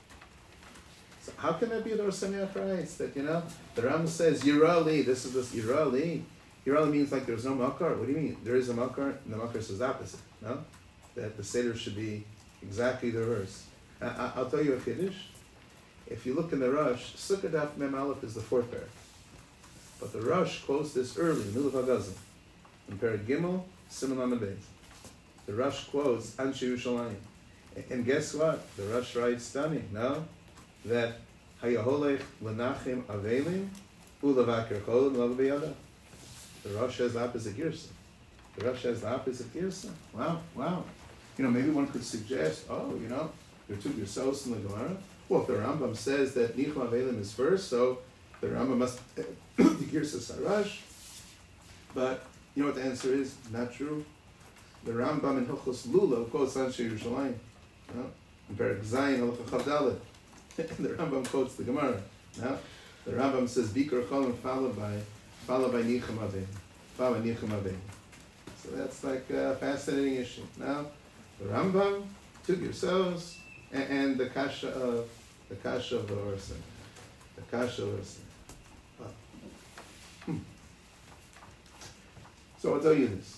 so how can that be the Rosh writes that, you know, the Rambam says Yirali, this is this Yirali. Yirali means like there's no makar. What do you mean? There is a makar, and the makar says opposite. No? That the Seder should be exactly the reverse. I, I, I'll tell you a Kiddush. If you look in the Rush, Sukkah daf mem aleph is the fourth pair. But the Rush quotes this early, middle of Hagazim. In Perek Gimel, Siman Lamed Beis. The Rush quotes Anshe Yerushalayim. And guess what? The Rush writes stunning, no? That Hayaholech lenachem avelim ulavakir cholim lava biyada. The Rush has the opposite girsa. The Rush has the opposite girsa. Wow, wow. You know, maybe one could suggest, oh, you know, there are two girsos in the Gemara. Well, if the Rambam says that Nicham Avelim is first, so the Rambam must the girsa Sarash. But you know what the answer is? Not true. The Rambam in Hilchos Lulav quotes Anshe Yerushalayim. You know? In Perek Zayin Halacha Chav Daled. And the Rambam quotes the Gemara. No? The Rambam says Bikkur Cholim followed by followed by Nicham Avelim. Followed by Nicham Avelim. So that's like a fascinating issue. Now, the Rambam, two girsos, and, and the kasha of the kasha of the Orsa. The kasha of Orsa. Oh. Hmm. So I'll tell you this.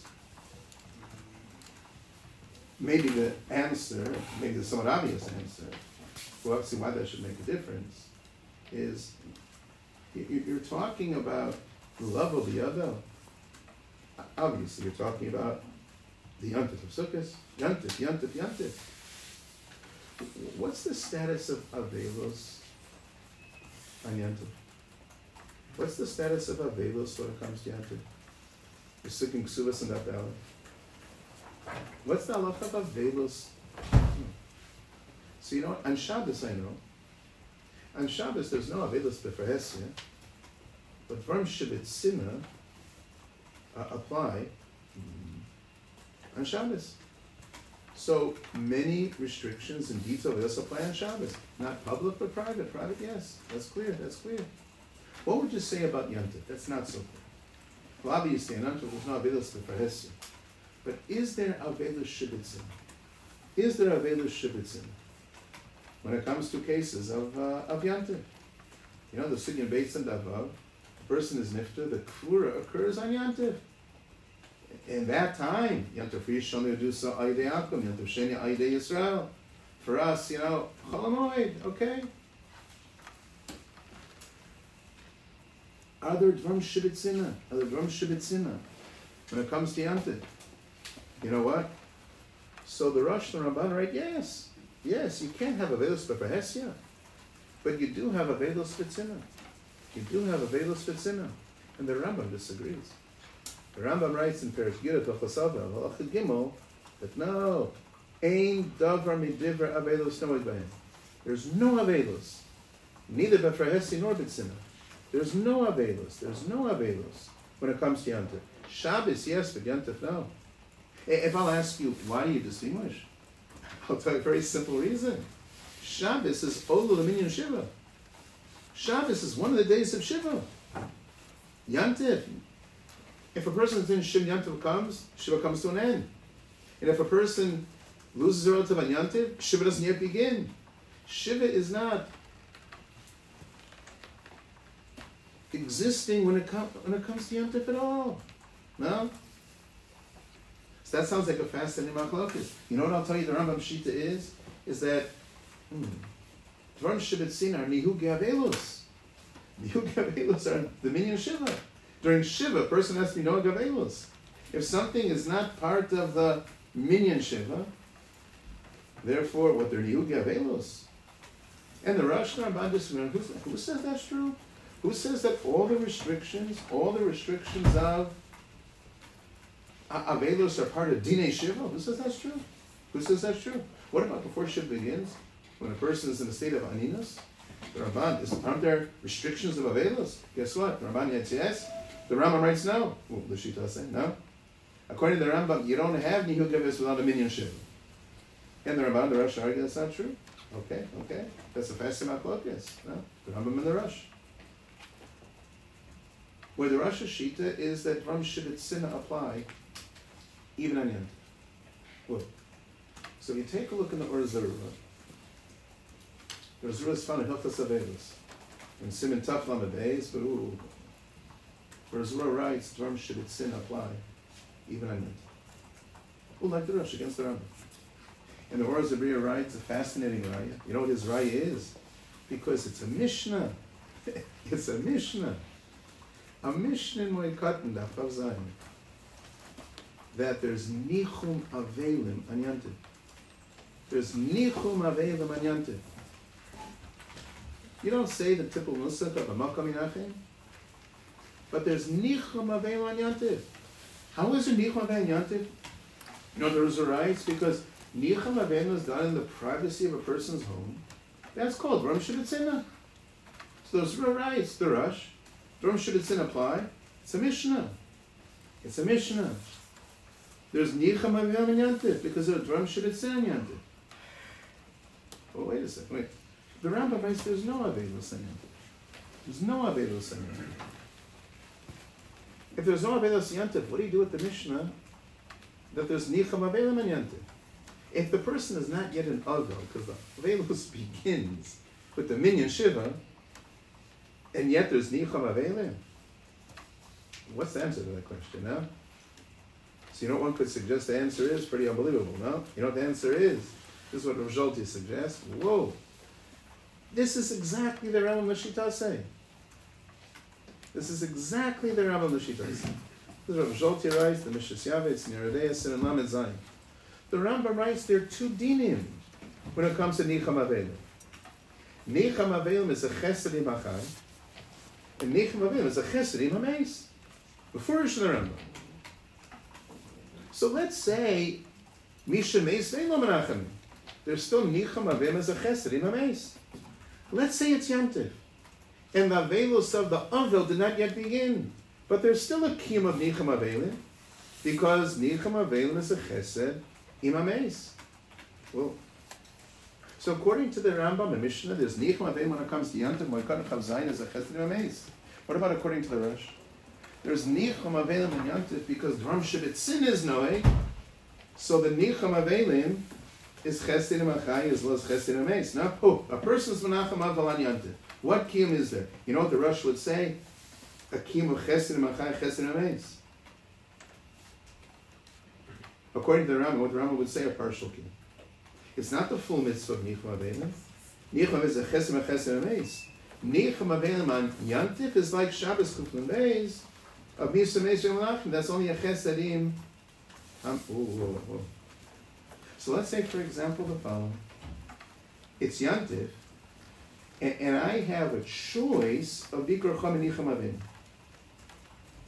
Maybe the answer, maybe the somewhat obvious answer, well, see why that should make a difference, is you're talking about the love of the other. Obviously, you're talking about the Yontif of Sukkot. Yontif, Yontif, Yontif. What's the status of Avelos on Yontif? What's the status of Avelos when it comes to Yontif? You're sticking Ksubas in that ballot. What's the halacha of Avelos? So you know what? On Shabbos I know. On Shabbos there's no Avelos B'Ferhesia, but Dvarim Shebetzina uh, apply on Shabbos. So many restrictions and detail Avelos apply on Shabbos. Not public but private. Private, yes. That's clear. That's clear. What would you say about Yontif? That's not so clear. Well, obviously, in Yontif there's no Avelos B'Ferhesia. But is there Avelos Shibitzin? Is there Avelos Shibitzin when it comes to cases of uh, of Yontif? You know, the Sugyan Beitz and Davav, the person is nifta, the Kfura occurs on Yontif. In that time, Yontif Rishon Yedusa Aydei Akum, Yontif Sheni Aydei Yisrael. For us, you know, Cholamoid, okay? Are there Dvarim Shibitzina? Are there Dvarim Shibitzina when it comes to Yontif? You know what? So the Rosh and the Ramban write, yes, yes, you can't have Avelos B'Ferhesia, but you do have Avelos Fitzina. You do have Avelos Fitzina. And the Rambam disagrees. The Rambam writes in Perek Yud Halacha Gimel that no, Ein davar midivra avelos noed b'hem. There's no avelos. Neither b'frahesi nor b'tzina. There's no avelos. There's no avelos when it comes to Yantif. Shabbos, yes, but Yantif, no. If I'll ask you, why do you distinguish? I'll tell you a very simple reason. Shabbos is Olu L'minyan Shiva. Shabbos is one of the days of Shiva. Yantif. If a person's in Shiva, Yantif comes, Shiva comes to an end. And if a person loses a relative on Yantif, Shiva doesn't yet begin. Shiva is not existing when it, com- when it comes to Yantif at all. No? So that sounds like a fascinating machlokes. You know what I'll tell you the Rambam Shita is? Is that Dvarim Shivatzin are Nihu Gavelos. Nihu Gavelos are the minyan Shiva. During Shiva, a person has to be no Gavelos. If something is not part of the minyan Shiva, therefore, what they're Nihu Gavelos. And the Rosh Ramban disagrees. Who, who says that's true? Who says that all the restrictions, all the restrictions of Avelos are part of Dinei Shiva? Who says that's true? Who says that's true? What about before Shiva begins? When a person is in a state of Aninus? The Ramban, is, aren't there restrictions of Avelos? Guess what? The Ramban writes yes. The Rambam writes no. Well, the Shita say no. According to the Rambam, you don't have Nihu Gavelos without a minyan Shiva. And the Ramban, the Rosh argue that's not true. Okay, okay. That's a fascinating machlokes. No? The Rambam and the Rosh. Where the Rosh Shita is that Ram Shivitzina apply even on Yantif. Well, so if you take a look in the Or Zarura, the Or Zarura is found in Hilchos Avelos. In Siman Taf Lamed Beis, but ooh, Or Zarura writes, Ram Shivitzina apply even on Yantif. Well, like the Rosh against the Rambam. And the Or Zarura writes a fascinating raya. You know what his raya is? Because it's a Mishnah. It's a Mishnah. A Mishnah in Moed Katan, Daf Vav Zayin, that there's Nichum Avelim on Yantif. There's Nichum Avelim on Yantif. You don't say the Tippul Nusach of a Makam Yinachim, but there's Nichum Avelim on Yantif. How is there Nichum Avelim on Yantif? You know, there's a right, because Nichum Avelim is done in the privacy of a person's home. That's called Ram Shivitzina. So there's real rights, the Rush. Ram Shivitzin apply. It's a Mishnah. It's a Mishnah. There's Nicham Avim and Yantif because there's Ram Shivitzin and Yantif. Oh, wait a second. Wait. The Rambam writes there's no Avelos and Yantif. There's no Avelos and Yantif. If there's no Avelos and Yantif, what do you do with the Mishnah that there's Nicham Avim and Yantif? If the person is not yet an Avel, because the Avelos begins with the minyan Shiva, and yet there's Nicham Avelim. What's the answer to that question, no? So you know what one could suggest the answer is? Pretty unbelievable, no? You know what the answer is? This is what Rav Zolti suggests. Whoa. This is exactly the Rambam Lashita say. This is exactly the Rambam Lashita say. This is Rav Zolti writes, the Mishras Yavetz, Neredeus, and Lamed Zayin. The Rambam writes there are two dinim when it comes to Nicham Avelim. Nicham Avelim is a chesed imachai, and Nicham Avim is a chesed imameis. Before Rishon Rambam. So let's say Misha Meis Ve'lo Menachem. There's still Nicham Avim as a chesed imameis. Let's say it's Yantif, and the Avelos of the Avel did not yet begin, but there's still a kiyum of Nicham Avelim because Nicham Avelim is a chesed imameis. Well. So according to the Rambam and Mishnah, there's Nicham Avelim when it comes to Yantiv, Moed Chav Zayin is a Chesed Imameis. What about according to the Rosh? There's Nicham Avelim and Yantiv because Dvarim Shivitzin is Noeg, so the Nicham Avelim is Chesed Imachai as well as Chesed Imameis. Now, oh, a person's Menachem Aval on Yantiv. What kiyum is there? You know what the Rosh would say? A kiyum of Chesed Imachai, Chesed Imameis. According to the Rambam, what the Rambam would say, a partial kiyum. It's not the full mitzvah of Nicham Avelim. Nicham is a chesed mechesed ameis. Nicham Avelim on Yantif is like Shabbos Kuflin Beis of Misa Meis Yom Lachim. That's only a chesedim. Um, whoa, whoa, whoa. So let's say, for example, the following. It's Yantif, and, and I have a choice of Bikur Chom and Nicham Avelim.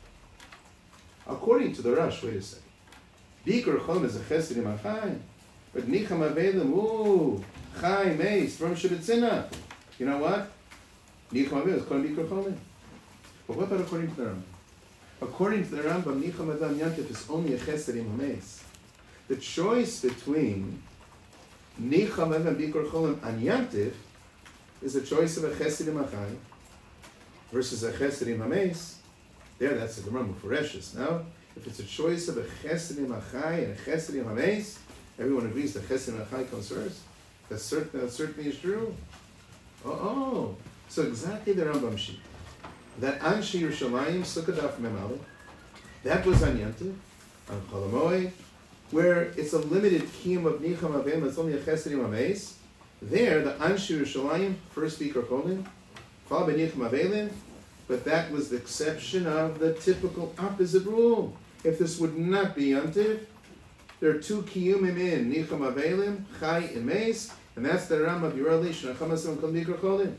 According to the Rosh, wait a second. Bikur Chom is a chesed imachai. But Nicham Avelim, ooh, Chai, Meis, Dvarim Shebetzina. You know what? Nicham Avelim is Kohen Bikur Cholim. But what about according to the Rambam? According to the Rambam, Nicham Avelim Yantif is only a Chesed Im HaMeis. The choice between Nicham Avelim and Bikur Cholim and Yantif is a choice of a Chesed Im HaChai versus a Chesed Im HaMeis. There, that's the Rambam for Reshus. Now, if it's a choice of a Chesed Im HaChai and a Chesed Im HaMeis, everyone agrees that Chesed Im HaChai comes first. That certain, that certainly is true. Oh, oh, so exactly the Rambam sheet. That Anshe Yerushalayim Sukkadaf Memale, that was on Yantiv, on Cholamoy, where it's a limited kiyum of Nicham Avim, it's only a Chesed Im HaMeis. There, the Anshe Yerushalayim, first Bikur Cholim, followed by Nicham Avelim, but that was the exception of the typical opposite rule. If this would not be Yantiv, there are two kiyumim in Nicham Avelim, Chai and Meis, and that's the Ram of Yerali Shnachamasim and Kol Bikur Cholim.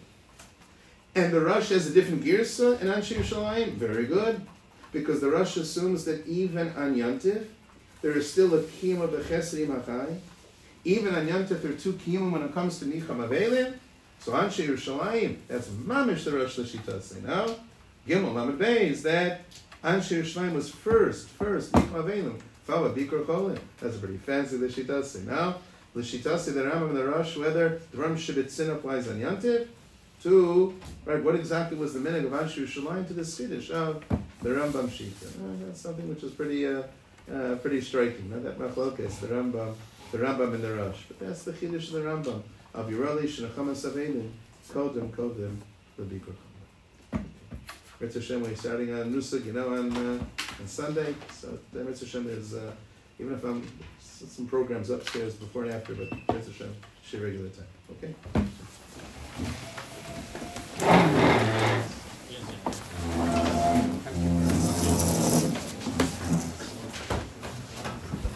And the Rush has a different girsa in Anshe Yerushalayim. Very good, because the Rush assumes that even on Yantiv, there is still a kiyum of the Chesed Im HaChai. Even on Yantiv, there are two kiyumim when it comes to Nicham Avelim. So Anshe Yerushalayim, that's mamish the Rosh Lashitase. Now, Gimel Lamed Bey is that Anshe Yerushalayim was first, first Nicham Avelim, followed Bikur Cholim. That's a pretty fancy Lashitase. Now, Lashitase the Rambam and the Rosh, whether the Ram Shebetzin applies on Yantiv, to right, what exactly was the meaning of Anshe Yerushalayim to the Siddish of the Rambam Shita? Uh, that's something which is pretty, uh, uh, pretty striking. Not that machlokes, the Rambam, the Rambam and the Rosh, but that's the Chiddush of the Rambam. Of Yerali Shnechamas Avelim, Kodem, Kodem, the Bikur Cholim. Mitzvah Hashem, we're starting on Nusach, you know, on uh, on Sunday. So the Mitzvah Hashem is, uh, even if I'm some programs upstairs before and after, but Mitzvah Hashem, should regular time. Okay.